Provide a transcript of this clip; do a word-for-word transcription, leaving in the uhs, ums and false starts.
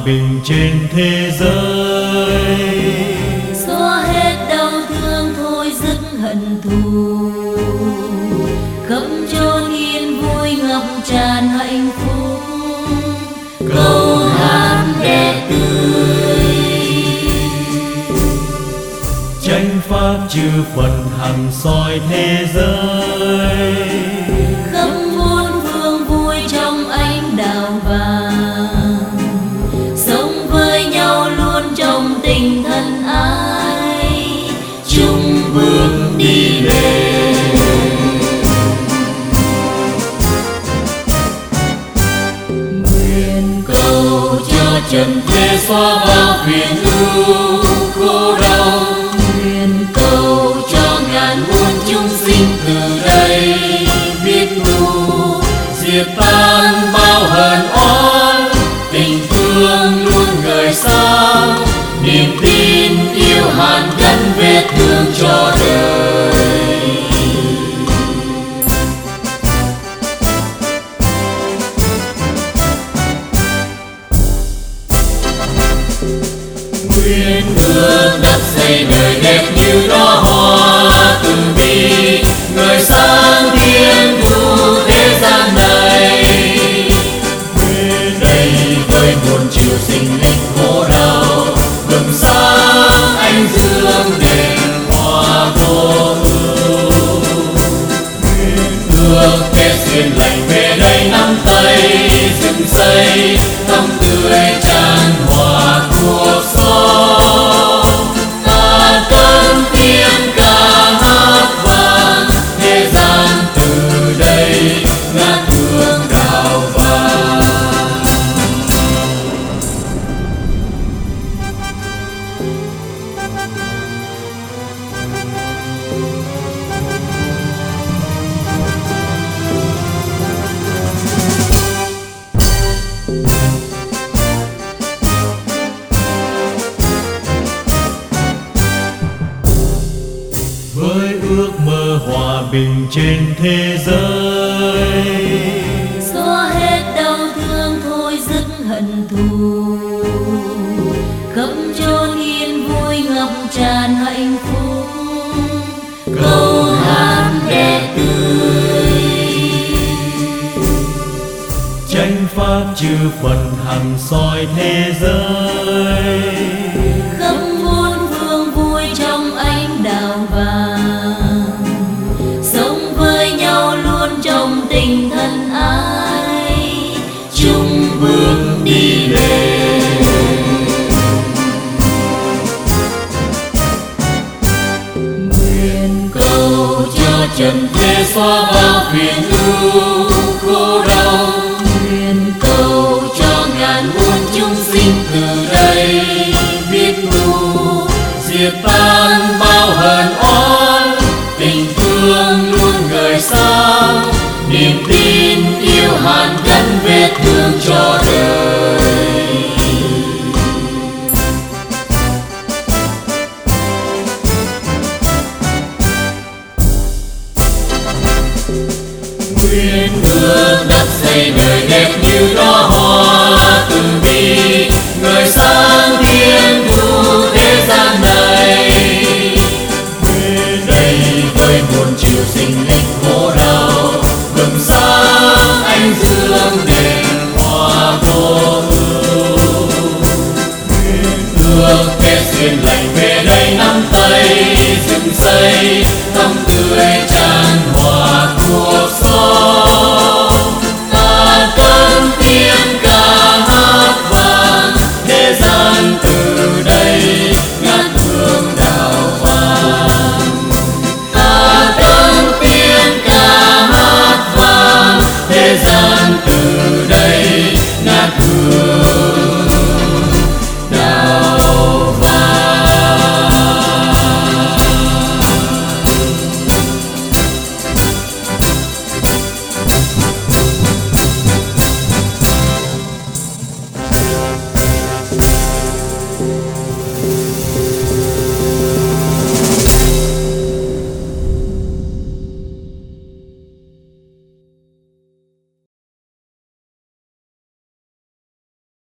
bình trên thế giới. Xóa hết đau thương thôi dứt hận thù, khắp chốn yên vui ngập tràn hạnh phúc. Câu hát đẹp tươi, Chánh pháp chư Phật hằng soi thế giới. khắp muôn phương vui trong ánh đạo vàng, sống với nhau luôn trong tình thân ái, chung bước đi lên. Nguyện cầu cho trần thế xóa bao phiền ưu khổ đau, nguyện cầu cho ngàn muôn chúng sinh từ đây biết tu, diệt tan bao hờn oán, tình thương luôn ngời sáng, niềm tin yêu hàn gắn vết thương cho đời. Nguyện ước đắp xây đời đẹp như đóa hoa từ bi, ngời sáng thiên thu thế gian này. Nguyện đầy vơi buồn chiều sinh linh khổ đau, bừng sáng ánh dương đèn hoa vô ưu. Nguyện ước kết duyên lành về đây nắm tay dựng xây, thắm tươi tràn hòa cuộc sống. Ta cất tiếng ca hát vang, thế gian từ đây ngát hương đào vàng. Với ước mơ hòa bình trên thế giới. Xóa hết đau thương thôi dứt hận thù, khắp chốn yên vui ngập tràn hạnh phúc. Câu hát đẹp tươi, Chánh pháp chư Phật hằng soi thế giới. khắp muôn phương vui trong ánh đạo vàng, sống với nhau luôn trong tình thân ái, chung bước đi lên. Nguyện cầu cho trần thế xóa bao phiền ưu khổ đau, nguyện cầu cho ngàn muôn chúng sinh từ đây biết tu, diệt tan bao hờn oán, tình thương luôn ngời sáng, niềm tin yêu hàn gắn vết thương cho đời. Nguyện ước đắp xây đời đẹp như đóa hoa từ bi, ngời sáng thiên thu thế gian này. Nguyện đầy vơi buồn chiều sinh linh khổ đau, bừng sáng ánh dương đèn hoa vô ưu. Nguyện ước kết duyên lành về đây nắm tay dựng xây, thắm tươi tràn hòa cuộc sống. Ta cất tiếng ca hát vang, thế gian từ đây ngát hương đào vàng. Ta cất tiếng ca hát vang, thế gian từ đây ngát hương đào vàng.